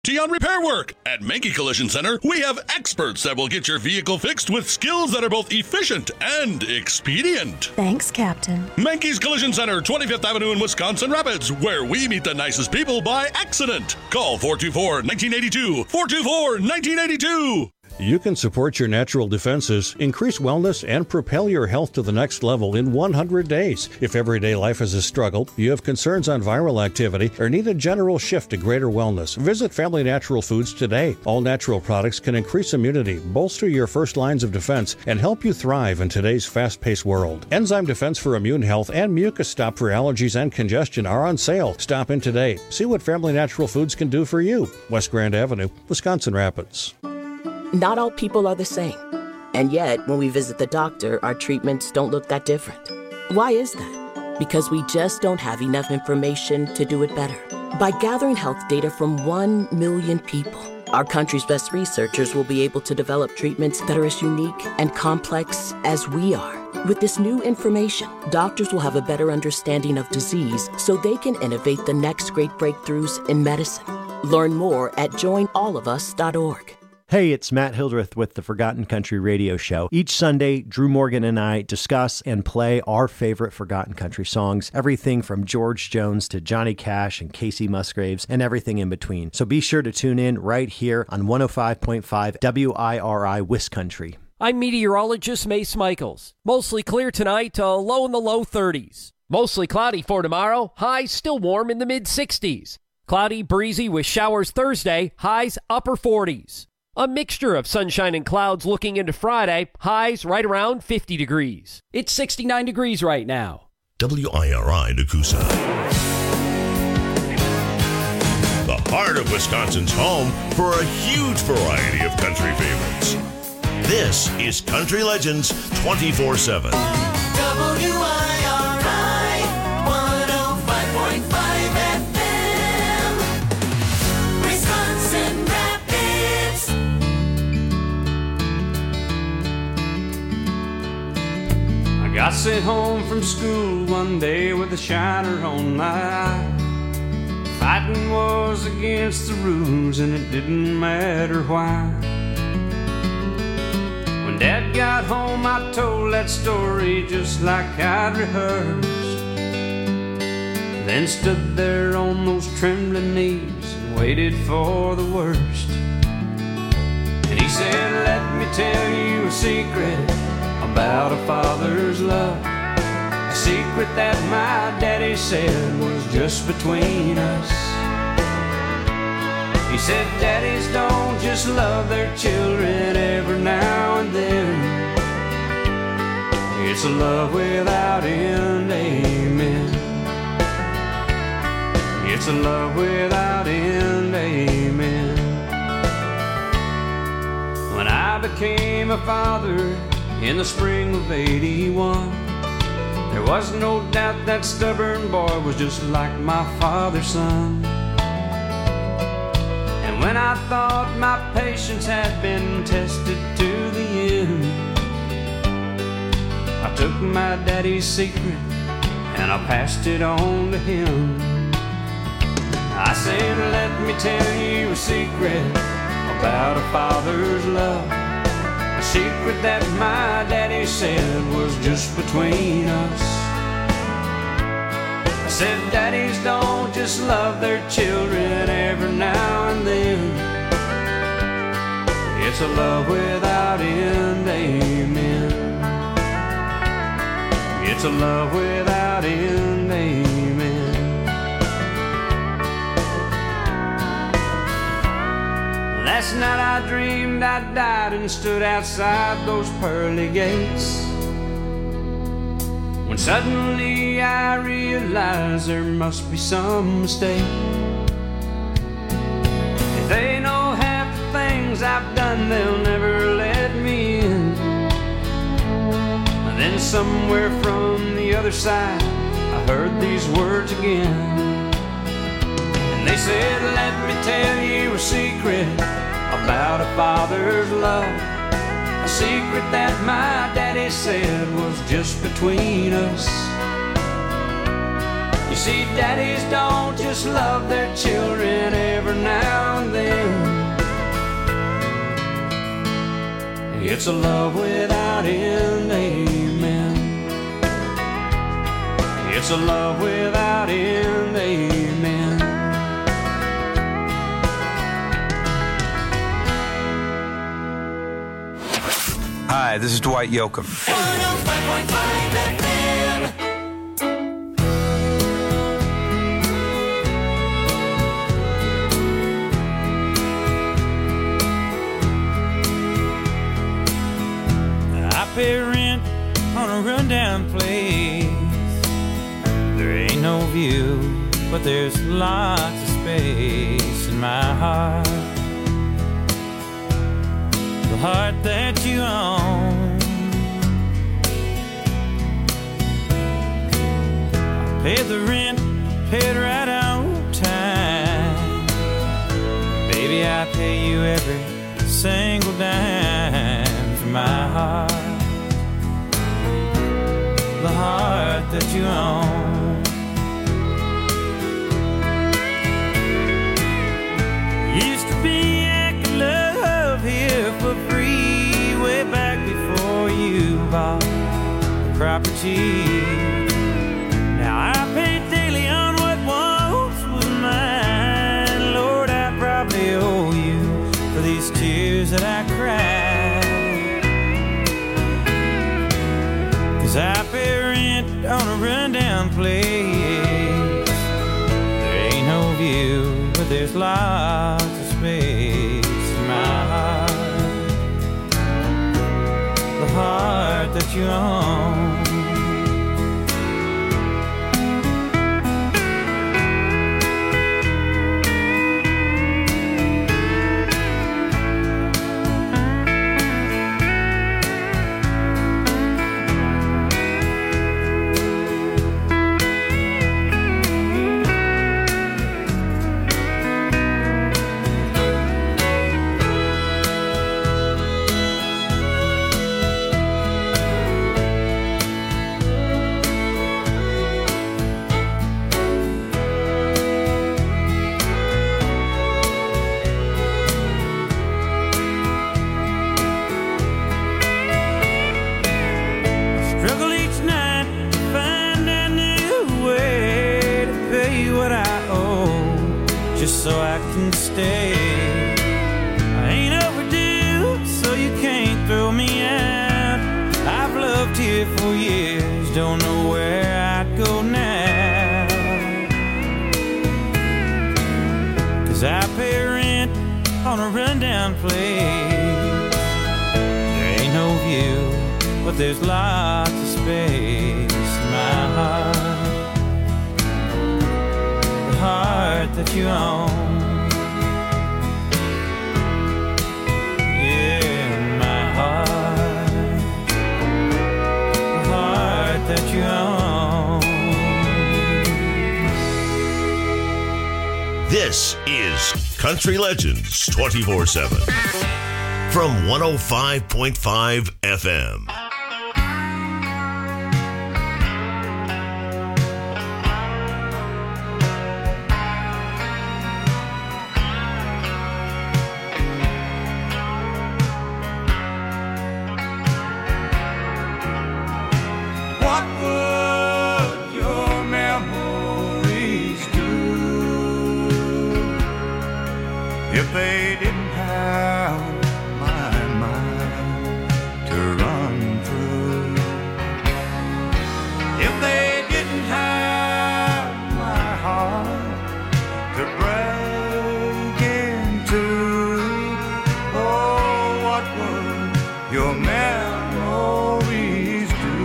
On repair work. At Menke Collision Center, we have experts that will get your vehicle fixed with skills that are both efficient and expedient. Thanks, Captain. Menke's Collision Center, 25th Avenue in Wisconsin Rapids, where we meet the nicest people by accident. Call 424-1982. 424-1982. You can support your natural defenses, increase wellness, and propel your health to the next level in 100 days. If everyday life is a struggle, you have concerns on viral activity, or need a general shift to greater wellness, visit Family Natural Foods today. All natural products can increase immunity, bolster your first lines of defense, and help you thrive in today's fast-paced world. Enzyme Defense for immune health and Mucus Stop for allergies and congestion are on sale. Stop in today. See what Family Natural Foods can do for you. West Grand Avenue, Wisconsin Rapids. Not all people are the same. And yet, when we visit the doctor, our treatments don't look that different. Why is that? Because we just don't have enough information to do it better. By gathering health data from 1 million people, our country's best researchers will be able to develop treatments that are as unique and complex as we are. With this new information, doctors will have a better understanding of disease so they can innovate the next great breakthroughs in medicine. Learn more at joinallofus.org. Hey, it's Matt Hildreth with the Forgotten Country Radio Show. Each Sunday, Drew Morgan and I discuss and play our favorite Forgotten Country songs, everything from George Jones to Johnny Cash and Casey Musgraves and everything in between. So be sure to tune in right here on 105.5 WIRI Wiscountry. I'm meteorologist Mace Michaels. Mostly clear tonight, low in the low 30s. Mostly cloudy for tomorrow, highs still warm in the mid-60s. Cloudy, breezy with showers Thursday, highs upper 40s. A mixture of sunshine and clouds looking into Friday, highs right around 50 degrees. It's 69 degrees right now. WIRI Nakusa. The heart of Wisconsin's home for a huge variety of country favorites. This is Country Legends 24/7. WIRI 105.5 FM. Wisconsin Rapids. I got sent home from school one day with a shiner on my eye. Fighting was against the rules and it didn't matter why. When Dad got home I told that story just like I'd rehearsed. Then stood there on those trembling knees and waited for the worst. And he said, let me tell you a secret about a father's love, a secret that my daddy said was just between us. He said daddies don't just love their children every now and then. It's a love without end, amen. It's a love without end, amen. When I became a father in the spring of '81, there was no doubt that stubborn boy was just like my father's son. And when I thought my patience had been tested to the end, I took my daddy's secret and I passed it on to him. I said, let me tell you a secret about a father's love, a secret that my daddy said was just between us. I said daddies don't just love their children every now and then. It's a love without end, amen. It's a love without end, amen. Last night I dreamed I died and stood outside those pearly gates, when suddenly I realized there must be some mistake. If they know half the things I've done, they'll never let me in. And then somewhere from the other side I heard these words again. And they said, let me tell you a secret about a father's love, a secret that my daddy said was just between us. He See, daddies don't just love their children every now and then. It's a love without end, amen. It's a love without end, amen. Hi, this is Dwight Yoakam. 105.5 FM. I pay rent on a rundown place. There ain't no view, but there's lots of space in my heart. The heart that you own. I pay the rent, paid right on time. Baby, I pay you every single dime for my heart. The heart that you own. Used to be I could love here for free way back before you bought the property. Now I pay daily on what once was mine. Lord, I probably owe you for these tears that I cried. 'Cause I pay rent on a rundown place. There ain't no view, but there's lots of space in my heart. The heart that you own. So I can stay. I ain't overdue, so you can't throw me out. I've loved here for years, don't know where I'd go now. 'Cause I pay rent on a rundown place. There ain't no view, but there's lots of space in my heart. The heart that you own. That you own. This is Country Legends 24/7 from 105.5 FM. If they didn't have my mind to run through, if they didn't have my heart to break into, oh, what would your memories do?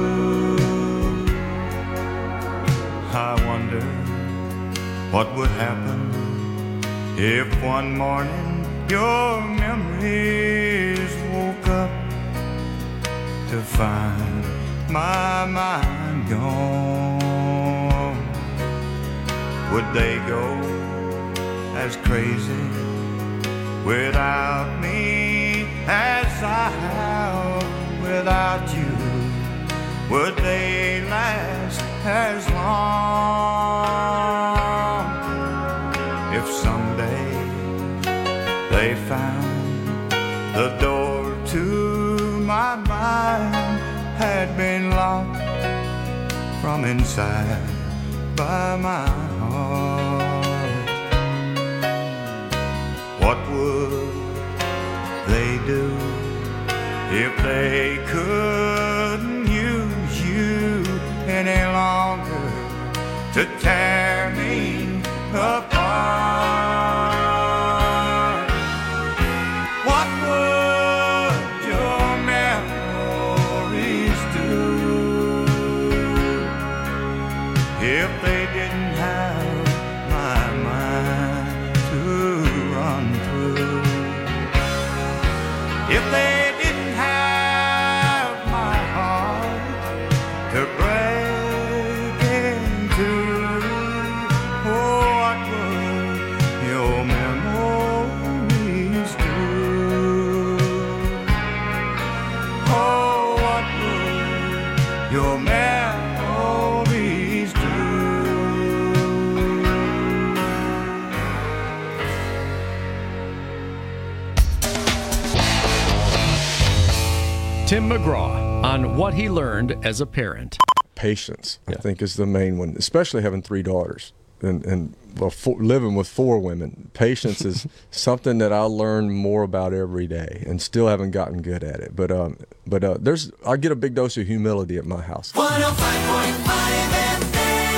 I wonder what would happen if one morning your memories woke up to find my mind gone. Would they go as crazy without me as I have without you? Would they last as long? they found the door to my mind had been locked from inside by my heart. What would they do if they couldn't use you any longer to tear me apart? What would your memories do if they didn't have my mind to run through? If they didn't have my heart to break into, oh, what would your memories do? Oh, what would your memories do? Tim McGraw on what he learned as a parent. Patience, I think, is the main one, especially having 3 daughters and living with 4 women. Patience is something that I learn more about every day and still haven't gotten good at it. But I get a big dose of humility at my house. 105.5 FM.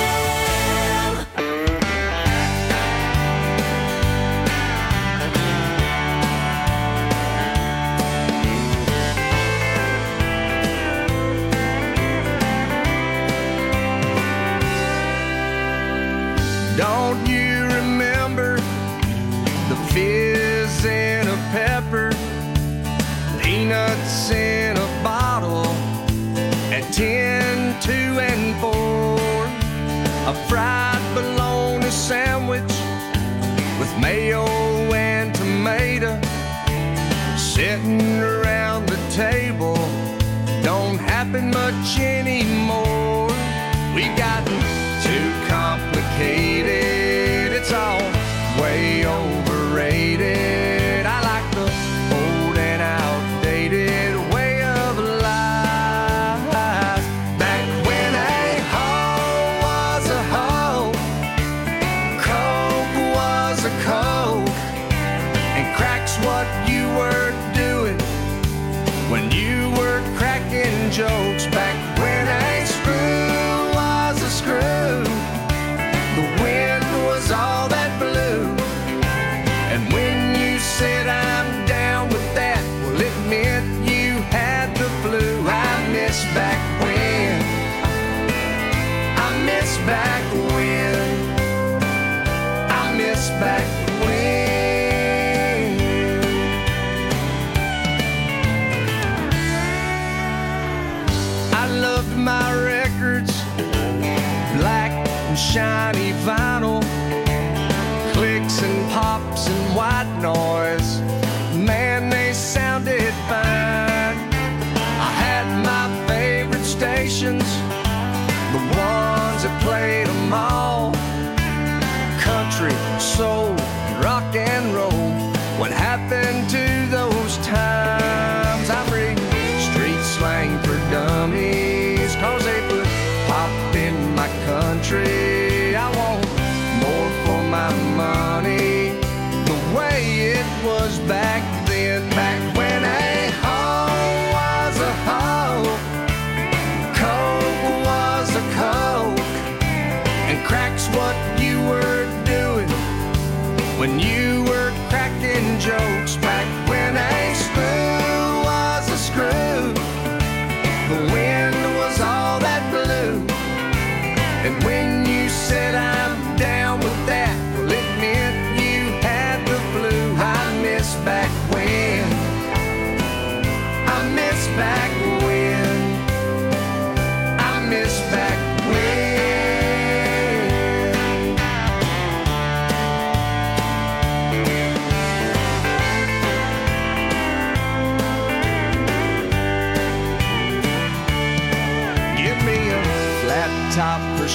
Don't you remember the fizz in a pepper, peanuts in a bottle at 10, 2, and 4, a fried bologna sandwich with mayo and tomato sitting around the table? Don't happen much anymore. We've gotten too complicated, it's all way overrated. I like the old and outdated way of life. Back when a hoe was a hoe, Coke was a Coke, and crack's what you were doing when you were cracking jokes. Back when a screw was a screw, the wind was all that blew, and when you said I'm down with that, well, it meant you had the flu. I miss back when, I miss back when, I miss back when. I loved my records, black and shiny vinyl, clicks and pops and white noise. Man, they sounded fine. I had my favorite stations, the ones that played them all: country, soul, rock and roll. What happened to those times? I'm reading street slang for dummies, 'cause they put pop in my country. I want more for my money, the way it was back then. Back when a hoe was a hoe, Coke was a Coke, and crack's what you were doing when you were cracking jokes. Back when a screw was a screw, the wind was all that blew, and when you said I'm down with that, well, it meant you had the flu. I miss back when, I miss back when, I miss back when. Give me a flat top for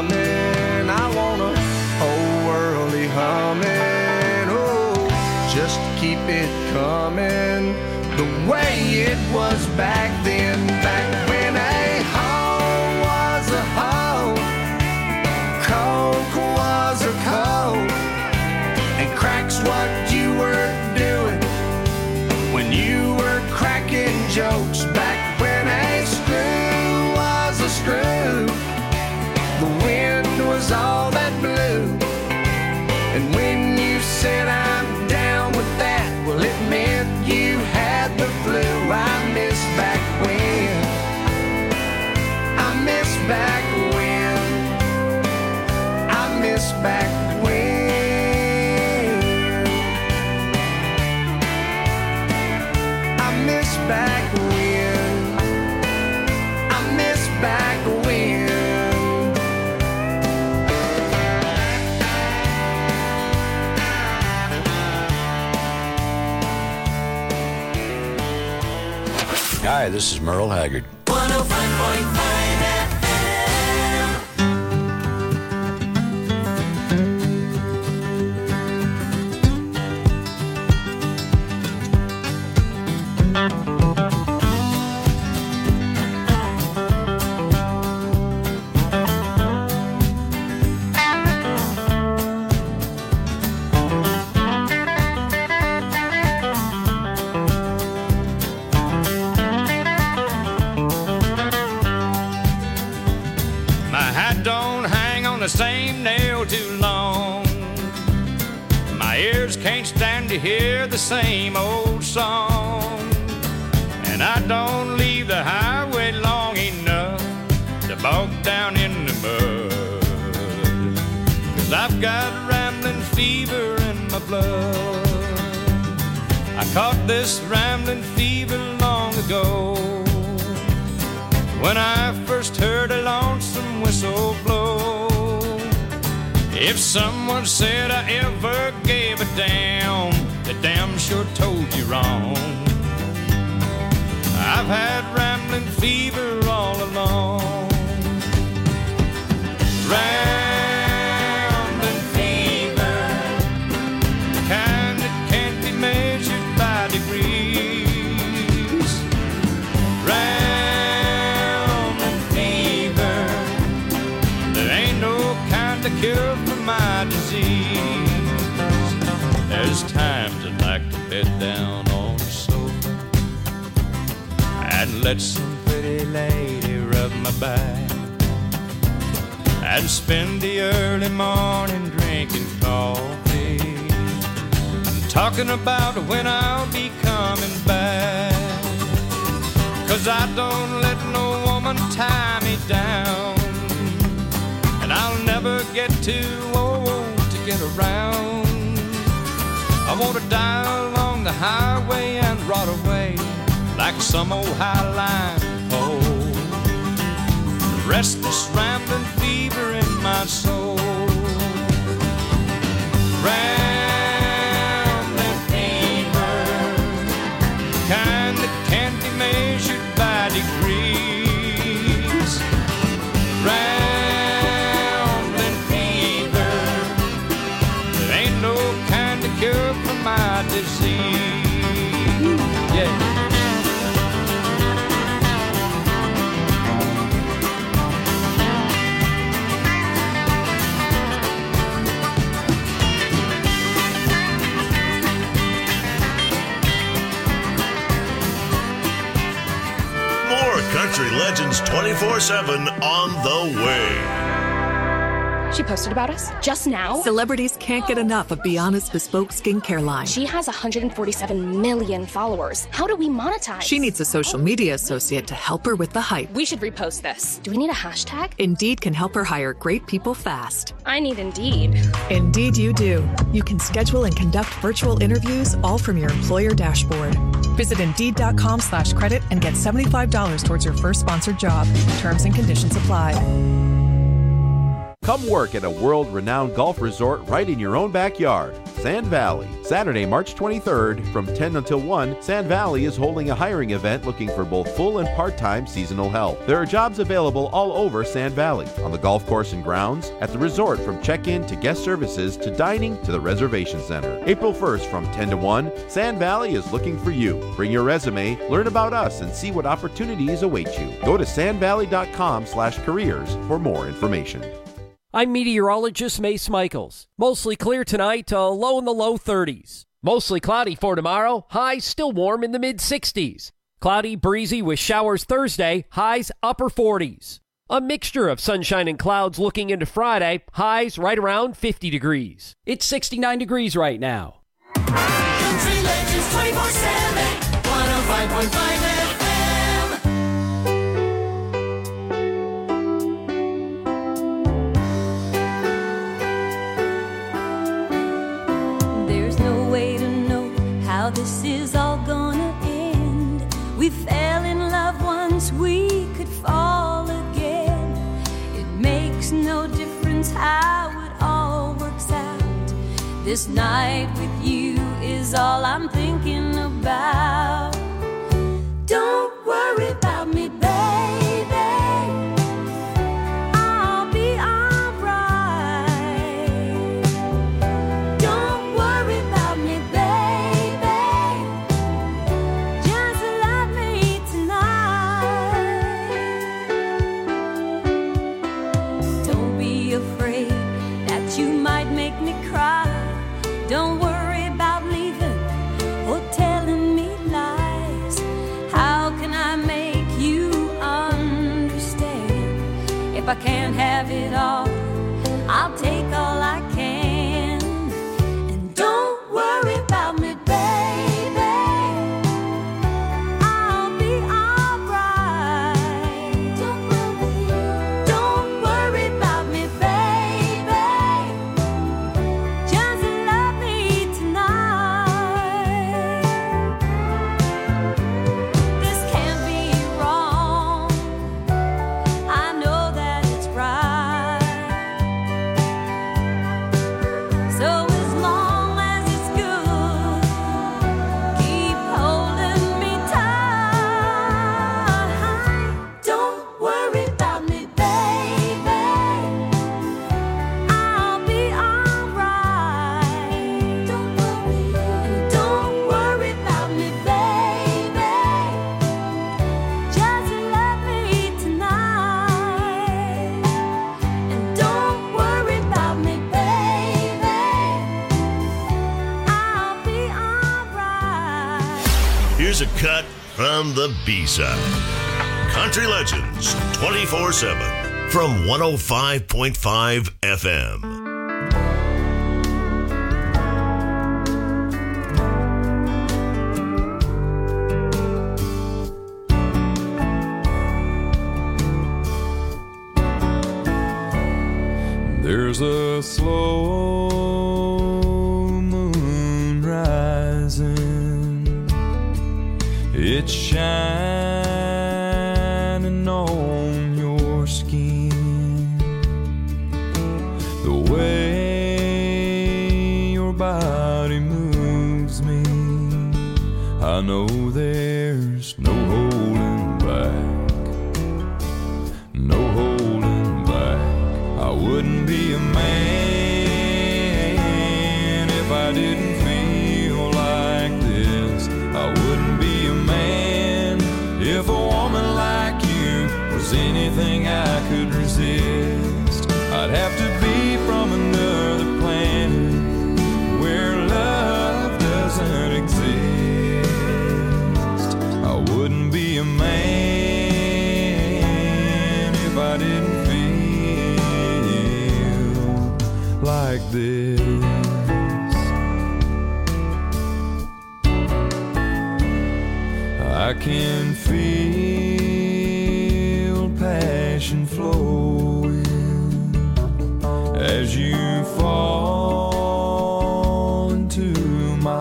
strumming, I want a whole worldly humming. Oh, just just keep it coming the way it was back then, back when a hoe was a hoe, coke was a coke, and crack's what you were doing when you were cracking jokes. Back when a screw was a screw, the wind was all that blew, and when you said I'm down with that, well, it meant you had the flu. I miss back when, I miss back when, I miss back when, I miss back when, I miss back when. Hi, this is Merle Haggard. 105.5 the same nail too long. My ears can't stand to hear the same old song. And I don't leave the highway long enough to bog down in the mud. 'Cause I've got rambling fever in my blood. I caught this rambling fever long ago, when I first heard a lonesome whistle blow. If someone said I ever gave a damn, they damn sure told you wrong. I've had rambling fever all along. Rambling fever, the kind that can't be measured by degrees. Rambling fever, there ain't no kind of cure for my disease. There's times I'd like to bed down on the sofa and let some pretty lady rub my back, and spend the early morning drinking coffee and talking about when I'll be coming back. 'Cause I don't let no woman tie me down, and I'll never get too old to get around. I want to die along the highway and rot away like some old highline pole. Restless rambling fever in my soul. Rambling fever, kind that can't be measured by degrees. Rambling fever, there ain't no kind of cure for my disease. Yeah. Country Legends 24/7 on the way. She posted about us just now. Celebrities can't get enough of Be Honest Bespoke skincare line. She has 147 million followers. How do we monetize? She needs a social media associate to help her with the hype. We should repost this. Do we need a hashtag? Indeed can help her hire great people fast. I need Indeed. Indeed you do. You can schedule and conduct virtual interviews all from your employer dashboard. Visit Indeed.com/credit and get $75 towards your first sponsored job. Terms and conditions apply. Come work at a world-renowned golf resort right in your own backyard. Sand Valley. Saturday, March 23rd from 10 until 1, Sand Valley is holding a hiring event looking for both full and part-time seasonal help. There are jobs available all over Sand Valley, on the golf course and grounds, at the resort from check-in to guest services to dining to the reservation center. April 1st from 10 to 1, Sand Valley is looking for you. Bring your resume, learn about us, and see what opportunities await you. Go to sandvalley.com/careers for more information. I'm meteorologist Mace Michaels. Mostly clear tonight, low in the low 30s. Mostly cloudy for tomorrow, highs still warm in the mid-60s. Cloudy, breezy with showers Thursday, highs upper 40s. A mixture of sunshine and clouds looking into Friday, highs right around 50 degrees. It's 69 degrees right now. Country Legends 24/7, 105.5 FM. There's no way to know how this is all gonna end. We fell in love once, we could fall again. It makes no difference how it all works out. This night with you is all I'm thinking about. Don't worry about me, baby. I'll be alright. Don't worry about me, baby. Just love me tonight. Don't be afraid that you might make me cry. Don't worry about leaving or telling me lies. How can I make you understand? If I can't have it all, I'll take all I can. And don't worry about me, baby. I'll be alright. Don't worry about me, baby. Just love me tonight. This can't be wrong. I know that it's right. So as long as it's good, keep holding me tight. Don't worry about me, baby. I'll be alright. Don't worry about me, baby. Just love me tonight. And don't worry about me, baby. I'll be alright. Here's a cut from the B-side. Country Legends 24/7 from 105.5 FM. There's a slow moon rising. It's shining on your skin. The way your body moves me, I know there's no holding back. No holding back. I wouldn't be a man if I didn't feel like this. I wouldn't be a man if a woman like you was anything I could resist. I'd have to be from another planet where love doesn't exist. I wouldn't be a man if I didn't feel like this. I can feel passion flowing as you fall into my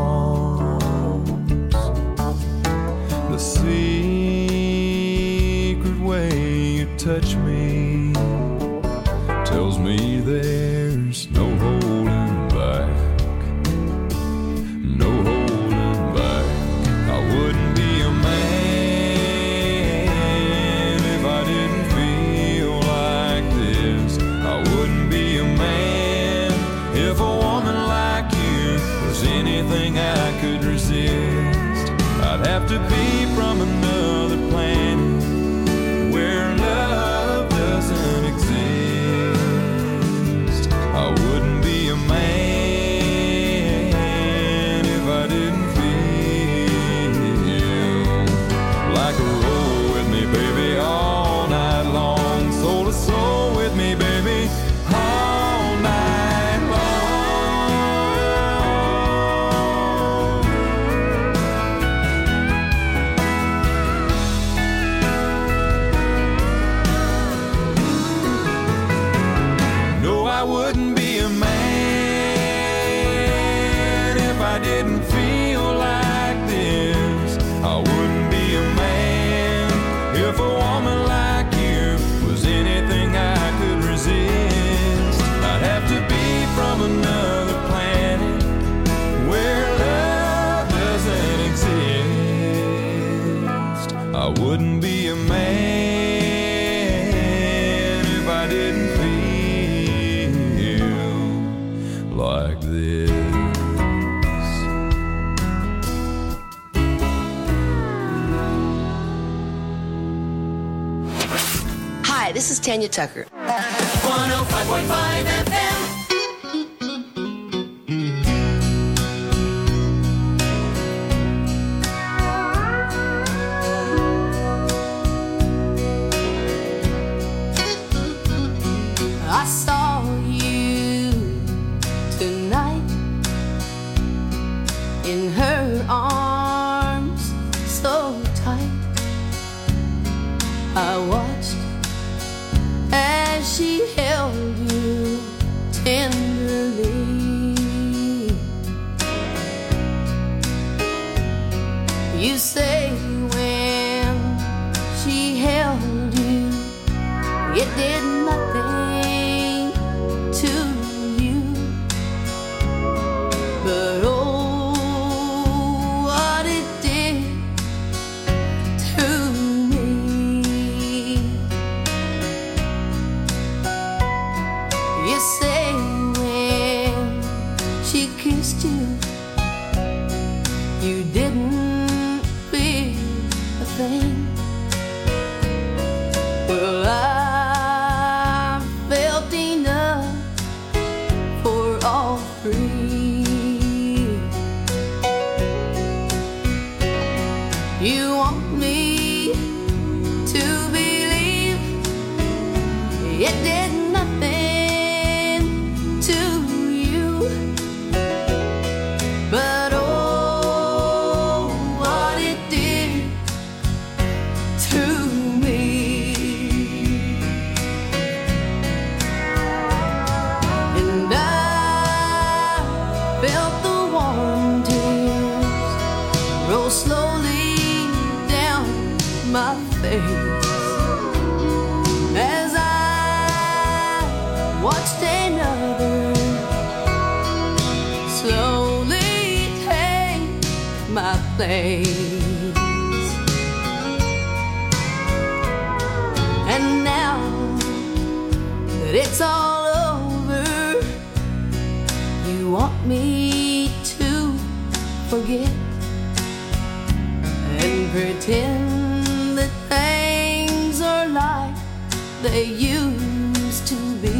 arms. The secret way you touch me tells me have to be from another planet where love doesn't exist. I wouldn't be a man if I didn't feel like a roll with me, baby, all night long. Soul to soul with me, baby, all night long. No, I wouldn't be a man if I didn't feel like this. I wouldn't be a man if a woman like you was anything I could resist. I'd have to be from another planet where love doesn't exist. I wouldn't be a man if I didn't feel like this. Hi, this is Tanya Tucker. 105.5 FM. I saw you tonight in her arms so tight. I watched as she held you tenderly. You say when she held you, it did nothing to you, but oh, what it did to me. You say when she kissed you, you didn't feel a thing. Well, I felt enough for all three. You want me to believe it did nothing to you, but oh, what it did to me. And I felt the warm tears roll slowly down my face as I watched another slowly take my place. And now that it's all over, you want me to forget and pretend that things are like they used to be.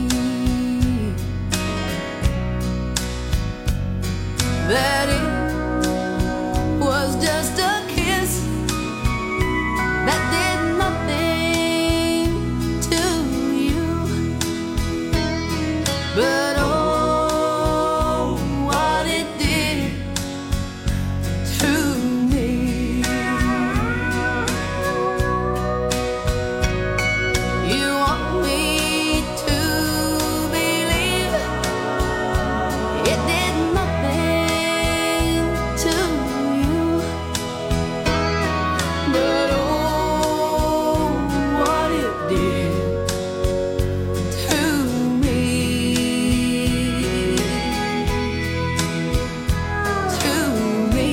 That it was just a kiss that did nothing to you, but oh, what it did to me. You want me to believe it did nothing to you, but oh, what it did to me, to me.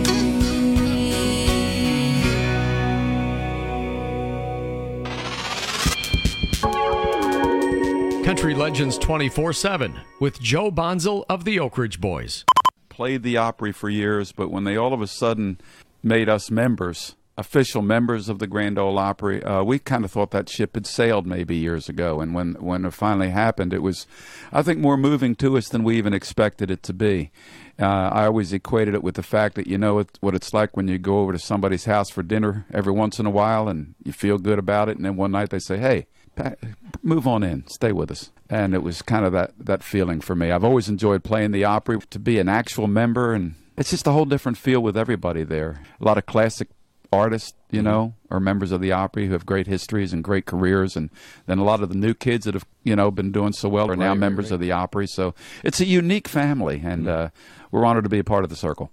Country Legends 24/7 with Joe Bonzel of the Oak Ridge Boys. Played the Opry for years, but when they all of a sudden made us members, official members of the Grand Ole Opry, we kind of thought that ship had sailed maybe years ago. And when it finally happened, it was, I think, more moving to us than we even expected it to be. I always equated it with the fact that you know what it's like when you go over to somebody's house for dinner every once in a while and you feel good about it. And then one night they say, hey, move on in, stay with us. And it was kind of that feeling for me. I've always enjoyed playing the Opry. To be an actual member, and it's just a whole different feel with everybody there. A lot of classic artists, you know, are members of the Opry who have great histories and great careers. And then a lot of the new kids that have, you know, been doing so well are now members of the Opry. So it's a unique family, and we're honored to be a part of the circle.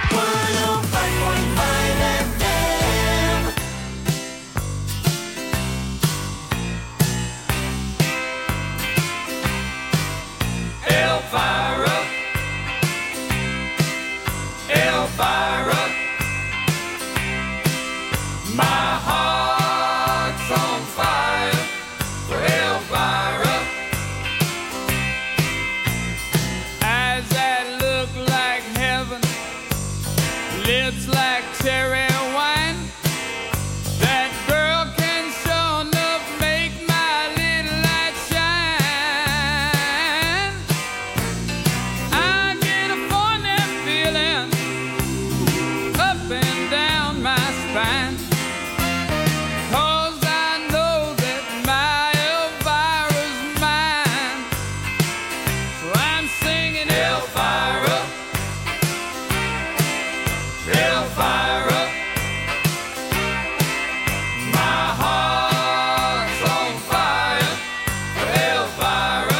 105.5 FM. Elvira, Elvira, my heart's on fire for Elvira. Eyes that look like heaven, lips like cherry wine. That girl can sure enough make my little light shine. I get a funny feeling up and down my spine, 'cause I know that my Elvira's mine. So I'm singing Elvira, Elvira, my heart's on fire for Elvira.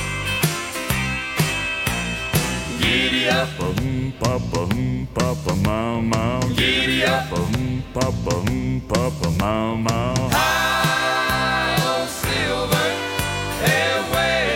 Giddy up, Papa, mama, giddy up, Papa, mama. high on silver airway.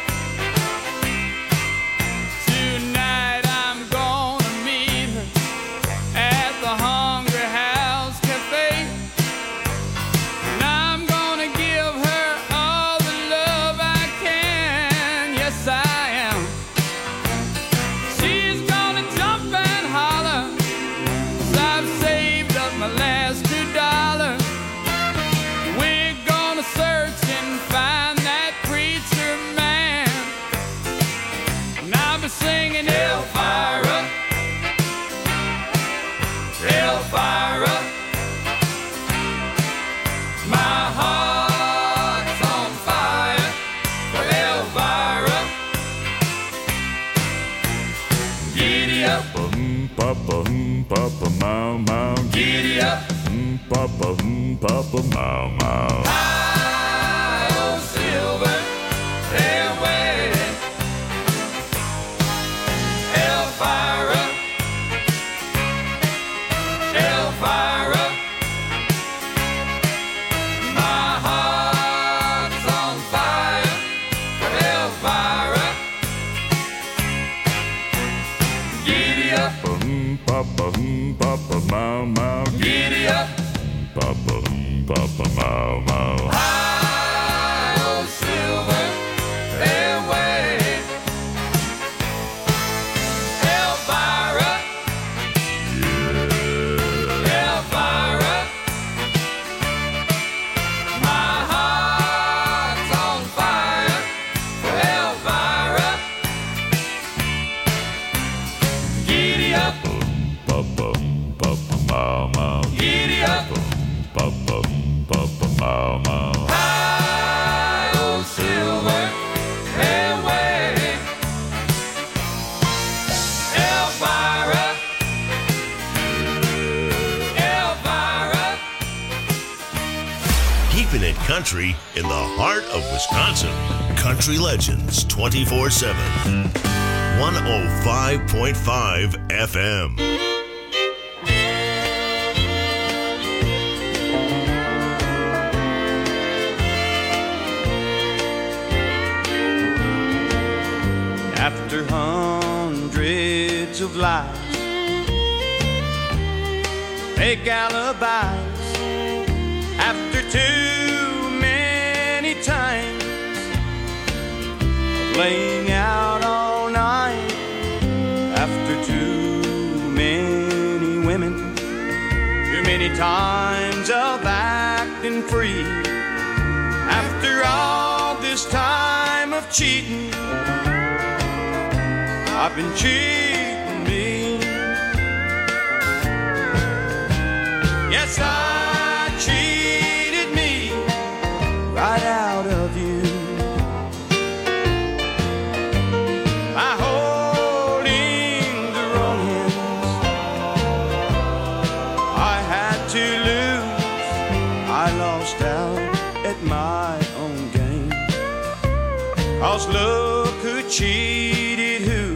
Tonight I'm gonna meet her at the Hungry House Cafe, and I'm gonna give her all the love I can. Yes, I am. She's gonna jump and holler, 'cause I've saved up my last $2. We're gonna search and find that preacher man, and I'll be singing Elvira, Elvira, my heart's on fire for Elvira. Giddy up, Papa, mama, giddy up, Papa, mama. high on silver airway. Elvira, Elvira, my heart's on fire for Elvira. Giddy up, Papa, mama, giddy up, Papa, mama. high on silver airway. Elvira, Elvira, my heart's on fire for Elvira. Giddy up, Papa, mama, giddy up, Papa, mama. high on silver airway. Elvira, Elvira. Keeping it country in the heart of Wisconsin. Country Legends 24/7. 105.5 FM. After hundreds of lies, fake alibis, after too many times of laying out all night, after too many women many times of acting free. After all this time of cheating, I've been cheating me. Yes, I cheated me right out of you by holding the wrong hands. I had to lose. I lost out at my own game. 'Cause look who cheated who.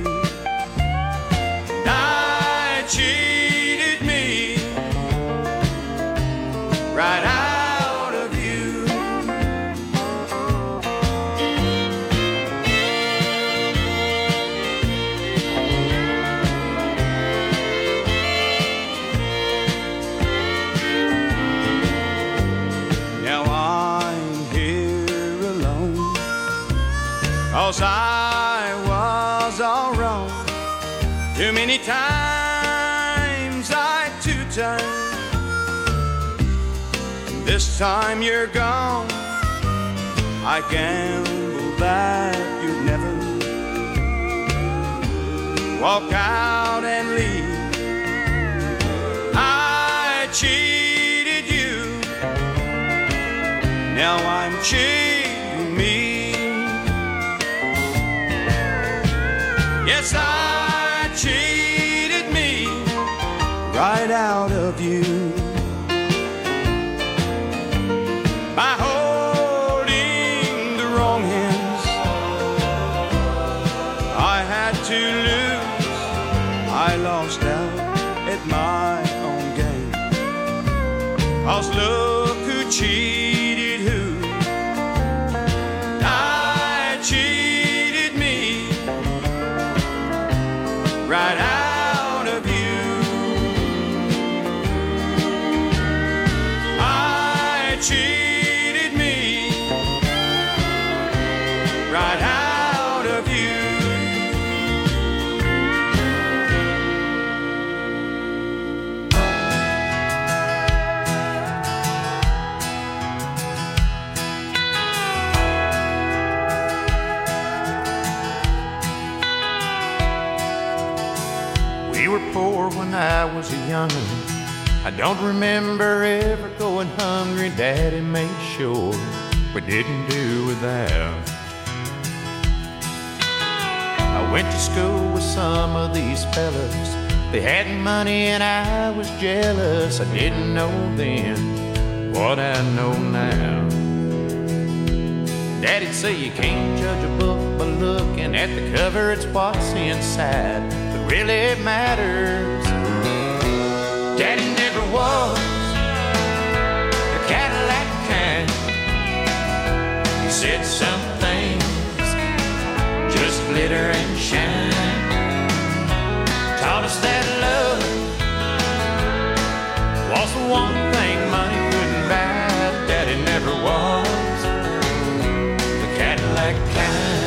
I cheated me right out of you. Now I'm here alone, 'cause I was all wrong. Too many times I two-timed. This time you're gone. I gamble that you'd never walk out and leave. I cheated you. Now I'm cheating me. Yes, I cheated me right out of you by holding the wrong hands. I had to lose. I lost out at my own game. 'Cause look who cheated who. I cheated me right out of you. I cheated me right out of you. We were poor when I was a young'un. I don't remember ever going hungry. Daddy made sure we didn't do without. I went to school with some of these fellas. They had money and I was jealous. I didn't know then what I know now. Daddy'd say you can't judge a book by looking at the cover. It's what's inside that really matters. Daddy never was a Cadillac kind. He said some things just glitter and shine. Taught us that love was the one thing money couldn't buy. Daddy never was the Cadillac kind.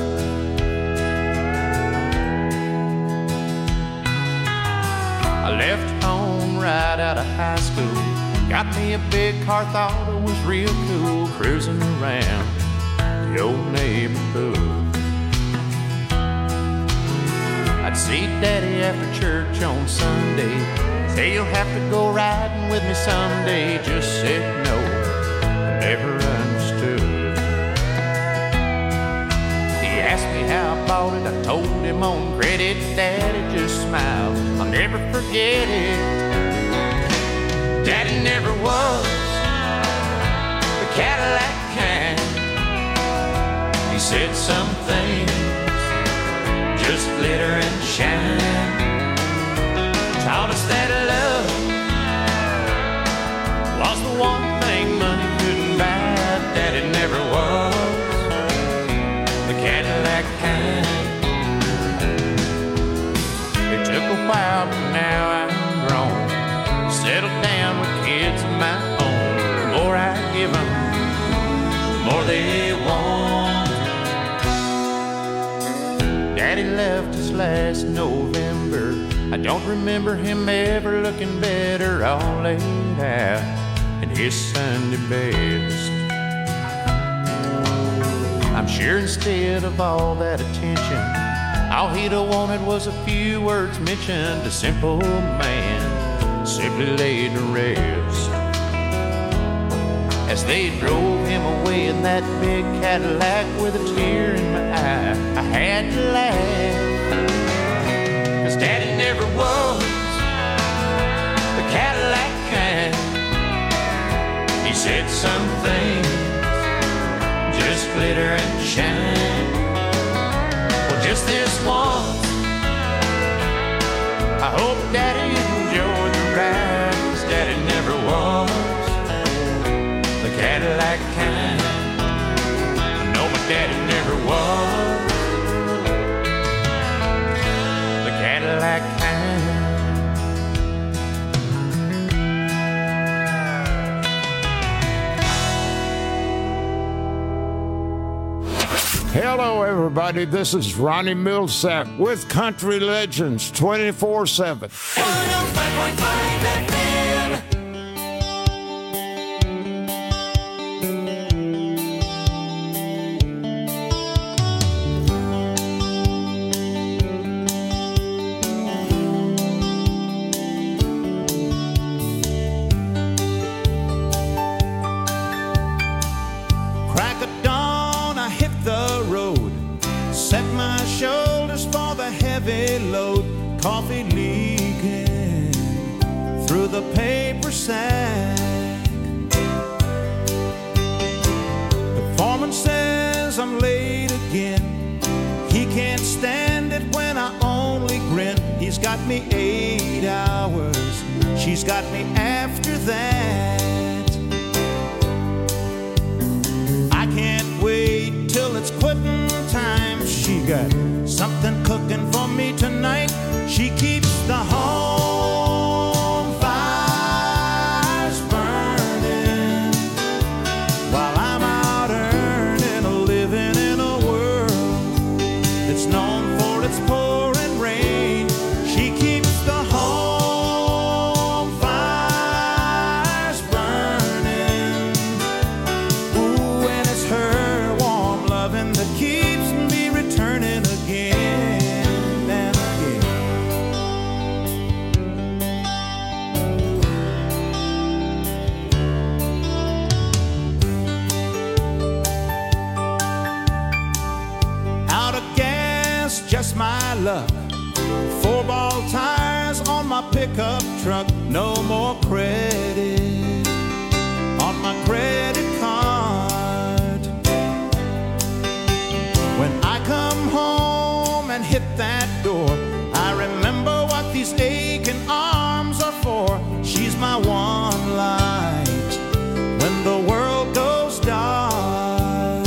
I left home right out of high school. Got me a big car, thought it was real cool. Cruising around the old neighborhood. I'd see Daddy after church on Sunday. Say you'll have to go riding with me someday. Just said no, I never understood. He asked me how I bought it, I told him on credit. Daddy just smiled, I'll never forget it. Daddy never was the Cadillac kind. He said some things just glitter and shine. Taught us that love was the one thing money couldn't buy. Daddy never was the Cadillac kind. It took a while, but now I'm grown, settled down with kids of my own. The more I give them, the more they want. Daddy left us last November. I don't remember him ever looking better, all laid out in his Sunday best. I'm sure instead of all that attention, all he'd have wanted was a few words mentioned. A simple man simply laid to rest. As they drove him away in that big Cadillac with a tear in my eye, I had to laugh, 'cause Daddy never was the Cadillac kind. He said some things just glitter and shine. Well, just this once, I hope Daddy enjoyed the ride, 'cause Daddy never was the Cadillac kind. No, my daddy never was the Cadillac kind. Hello, everybody. This is Ronnie Millsap with Country Legends 24/7. 105.5 FM. Crack of dawn, I hit the road, set my shoulders for the heavy load, coffee leaking through the paper sack. The foreman says I'm late again. He can't stand it when I only grin. He's got me 8 hours, she's got me after that. I can't wait till it's quitting time. She got something cooking for me tonight. She keeps the home fires burning while I'm out earning a living in a world that's known for its pouring rain. She keeps the home fires burning. Ooh, and it's her warm loving that keeps me returning again and again. Out of gas, just my luck. 4-ball tires on my pickup truck. No more credit on my credit card. When I come home and hit that door, I remember what these aching arms are for. She's my one light when the world goes dark.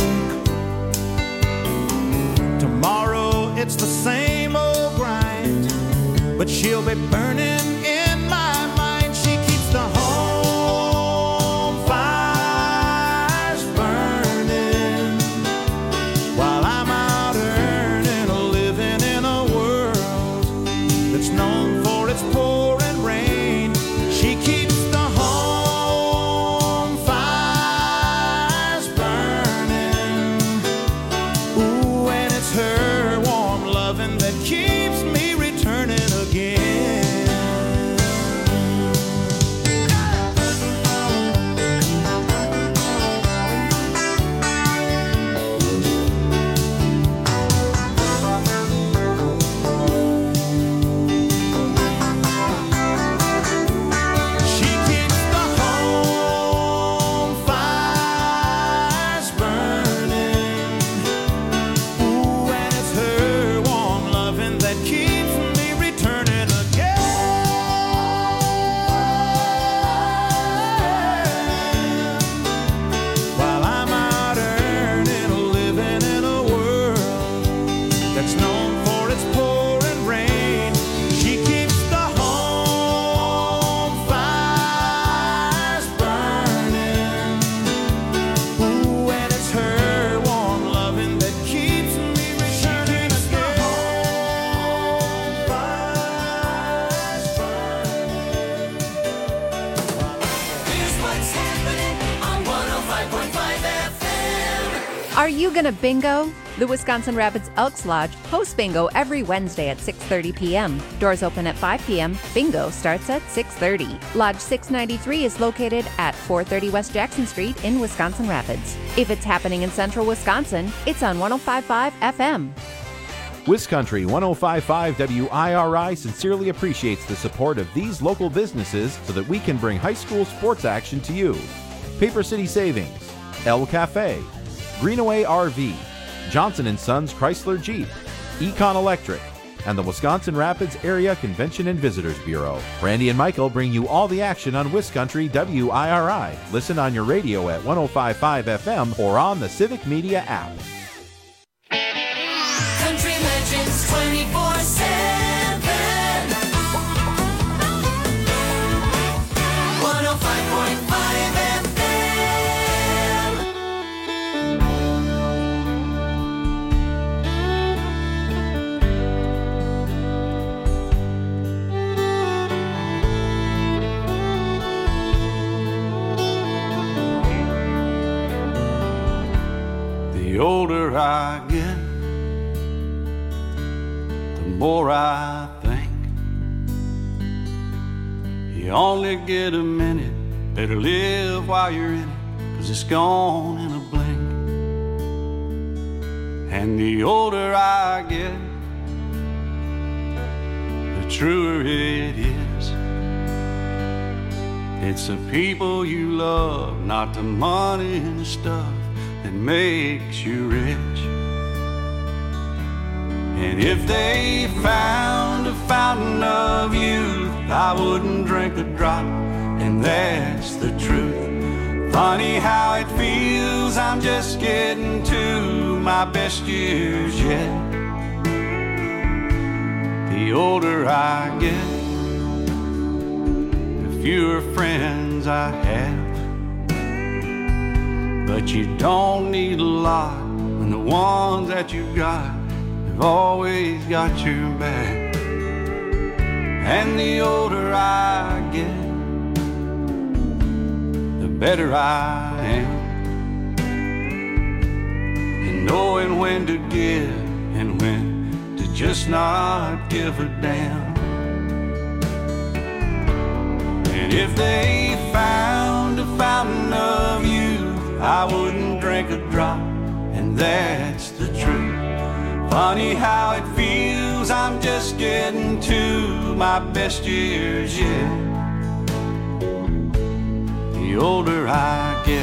Tomorrow it's the same old grind, but she'll be burning in my mind. She keeps the home fires burning while I'm out earning a living in a world that's known for its pouring rain. She keeps the home fires burning. Ooh, and it's her warm loving that keeps me returning again Are you gonna bingo? The Wisconsin Rapids Elks Lodge hosts bingo every Wednesday at 6:30 p.m. Doors open at 5 p.m. Bingo starts at 6:30. Lodge 693 is located at 430 West Jackson Street in Wisconsin Rapids. If it's happening in central Wisconsin, it's on 105.5 FM. WisCountry 105.5 WIRI sincerely appreciates the support of these local businesses so that we can bring high school sports action to you. Paper City Savings, El Cafe, Greenaway RV, Johnson & Sons Chrysler Jeep, Econ Electric, and the Wisconsin Rapids Area Convention and Visitors Bureau. Randy and Michael bring you all the action on WisCountry WIRI. Listen on your radio at 105.5 FM or on the Civic Media app. Country Legends 24/7. 105.5 FM. The older I get, the more I think you only get a minute. Better live while you're in it, 'cause it's gone in a blink. And the older I get, the truer it is. It's the people you love, not the money and the stuff that makes you rich. And if they found a fountain of youth, I wouldn't drink a drop, and that's the truth. Funny how it feels, I'm just getting to my best years yet. The older I get, the fewer friends I have. But you don't need a lot when the ones that you got have always got your back. And the older I get, the better I am in knowing when to give and when to just not give a damn. And if they found a fountain of youth, I wouldn't drink a drop, and that's the truth. Funny how it feels, I'm just getting to my best years yet. The older I get.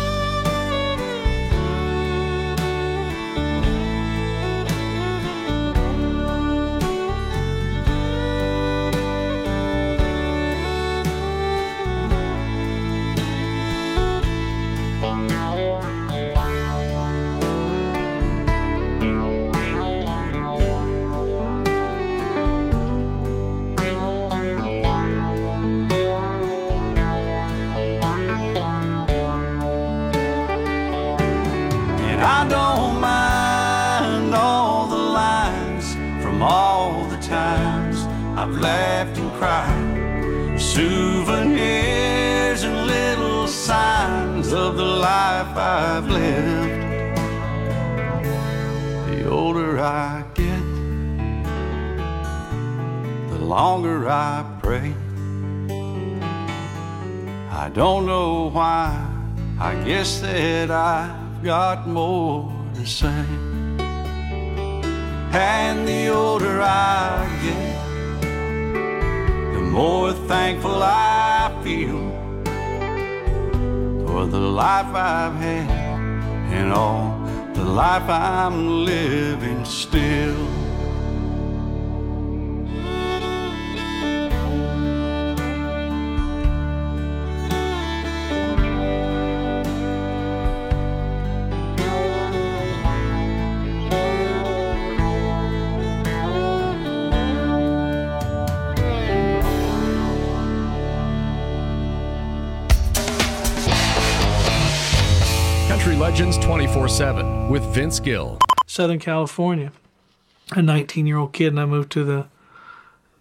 I don't mind all the lines from all the times I've laughed and cried. Souvenirs and little signs of the life I've lived. The older I get, the longer I pray. I don't know why, I guess that I've got more to say. And the older I get, the more thankful I feel for the life I've had and all the life I'm living still. Legends 24/7 with Vince Gill. Southern California, a 19-year-old kid, and I moved to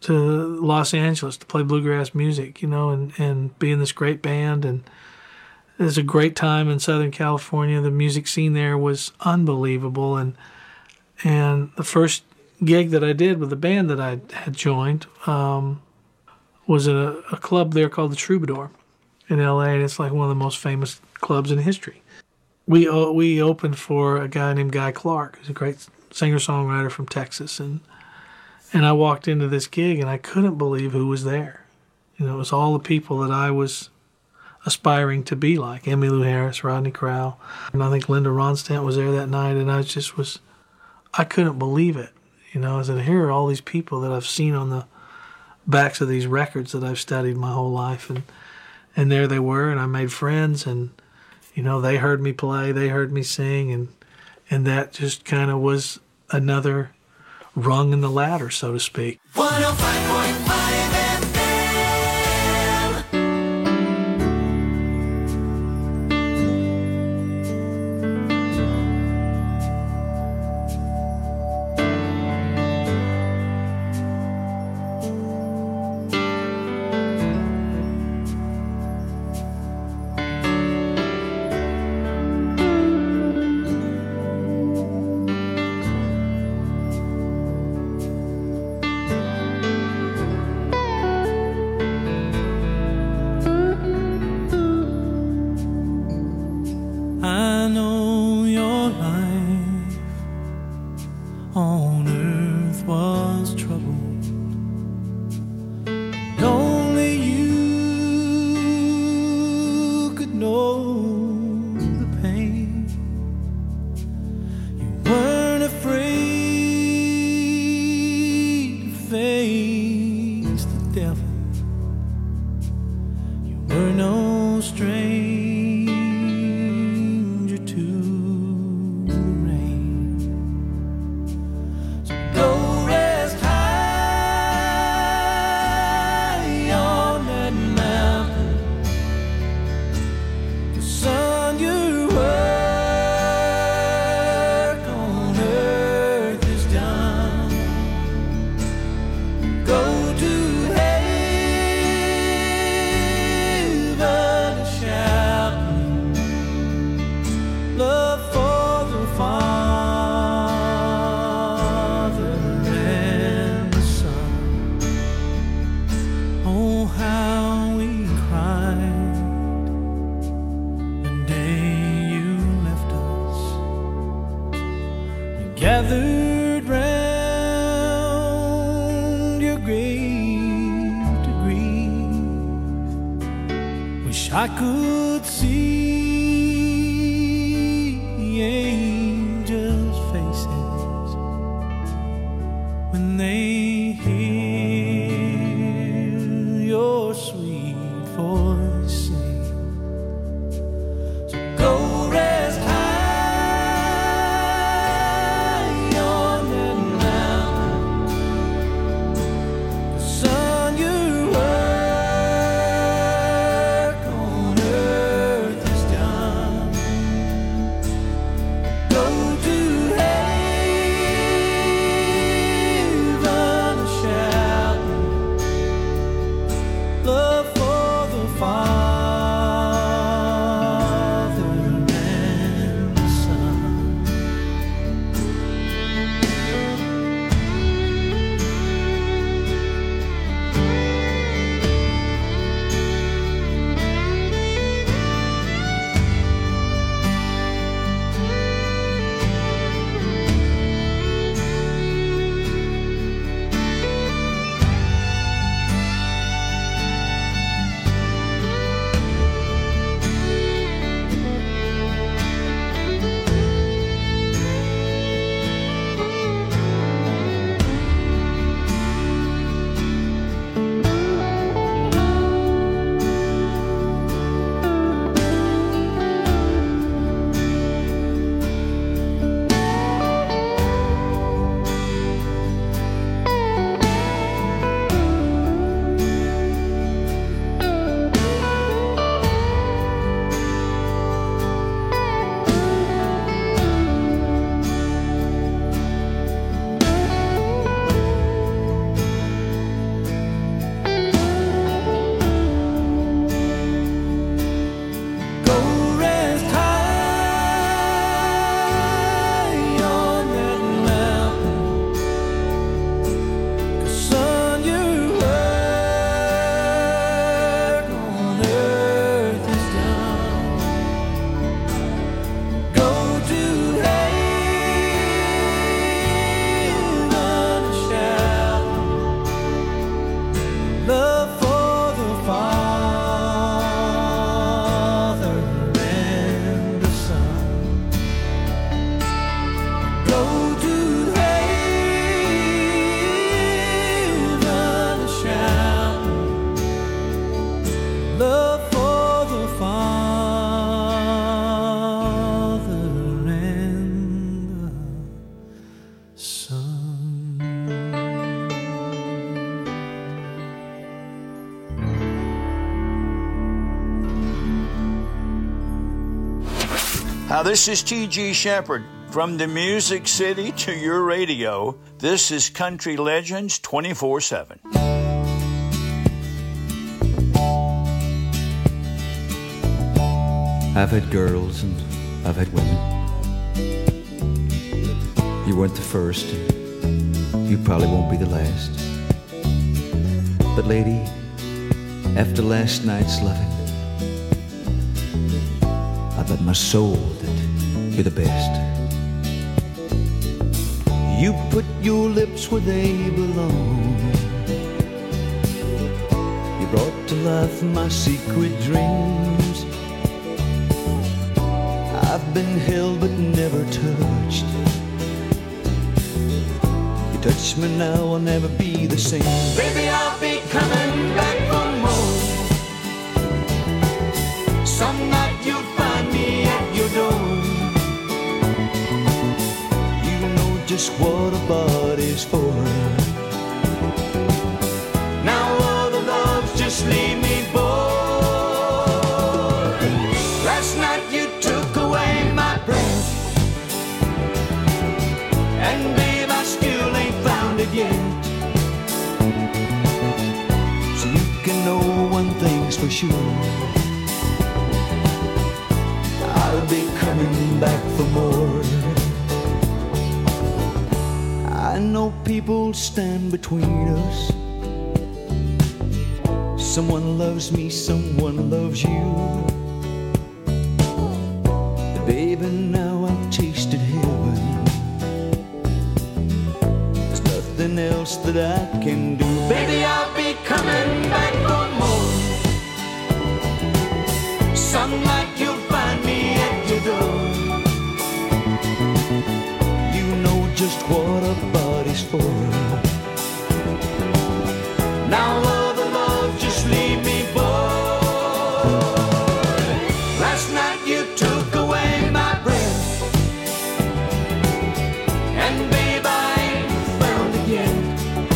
Los Angeles to play bluegrass music, and be in this great band, and it was a great time in Southern California. The music scene there was unbelievable, and the first gig that I did with the band that I had joined was at a club there called the Troubadour in L.A., and it's like one of the most famous clubs in history. We opened for a guy named Guy Clark, who's a great singer-songwriter from Texas, and I walked into this gig, and I couldn't believe who was there. You know, it was all the people that I was aspiring to be like, Emmylou Harris, Rodney Crowell, and I think Linda Ronstadt was there that night, and I couldn't believe it. You know, I said, here are all these people that I've seen on the backs of these records that I've studied my whole life, and there they were, and I made friends, and, you know, they heard me play, they heard me sing, and that just kind of was another rung in the ladder, so to speak. 105.5 I know your life on earth was troubled, and only you could know the pain. You weren't afraid to face the devil. You were no stranger gathered round your grave to grieve. Wish I could see the angels' faces when they hear your sweet voice sing. So go rest high. Love for the Father. Hi, this is T.G. Shepherd. From the Music City to your radio, this is Country Legends 24/7. I've had girls and I've had women. You weren't the first, and you probably won't be the last. But lady, after last night's loving, I bet my soul that you're the best. You put your lips where they belong. You brought to life my secret dreams. I've been held but never touched. You touch me now, I'll never be the same. Baby, I'll be coming back for more. Some night you'll find me at your door. You know just what a body's for. Now other loves just leave me bored. Last night you took away my breath, and babe, I still ain't found it yet. So you can know one thing's for sure, I'll be coming back for more. I know people stand between us. Someone loves me, someone loves you. But baby, now I've tasted heaven. There's nothing else that I can do. Baby, I'll be coming back for more. Some night you'll find me at your door. You know just what a body's for. Now other love just leave me bored. Last night you took away my breath, and babe, I ain't found it yet.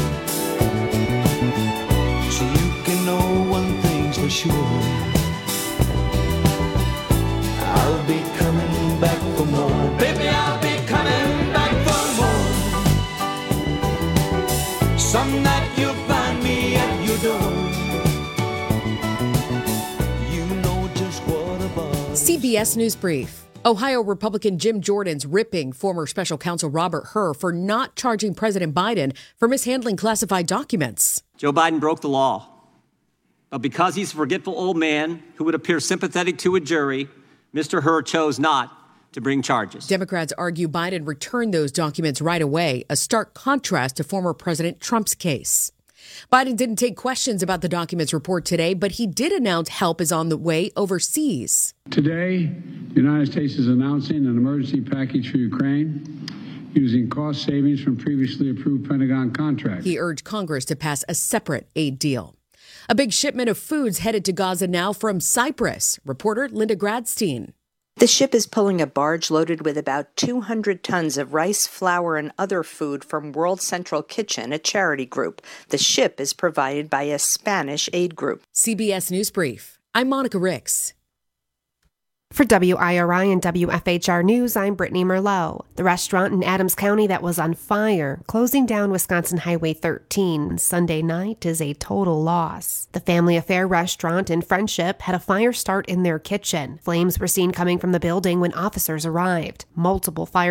So you can know one thing's for sure, I'll be coming back for more. Baby, I'll be coming back for more. Some night you'll find me at your door. You know just what a body. CBS News Brief. Ohio Republican Jim Jordan's ripping former special counsel Robert Hur for not charging President Biden for mishandling classified documents. Joe Biden broke the law. But because he's a forgetful old man who would appear sympathetic to a jury, Mr. Hur chose not to bring charges. Democrats argue Biden returned those documents right away, a stark contrast to former President Trump's case. Biden didn't take questions about the documents report today, but he did announce help is on the way overseas. Today, the United States is announcing an emergency package for Ukraine using cost savings from previously approved Pentagon contracts. He urged Congress to pass a separate aid deal. A big shipment of foods headed to Gaza now from Cyprus. Reporter Linda Gradstein. The ship is pulling a barge loaded with about 200 tons of rice, flour, and other food from World Central Kitchen, a charity group. The ship is provided by a Spanish aid group. CBS News Brief. I'm Monica Ricks. For WIRI and WFHR News, I'm Brittany Merlot. The restaurant in Adams County that was on fire, closing down Wisconsin Highway 13 Sunday night, is a total loss. The Family Affair restaurant in Friendship had a fire start in their kitchen. Flames were seen coming from the building when officers arrived. Multiple fire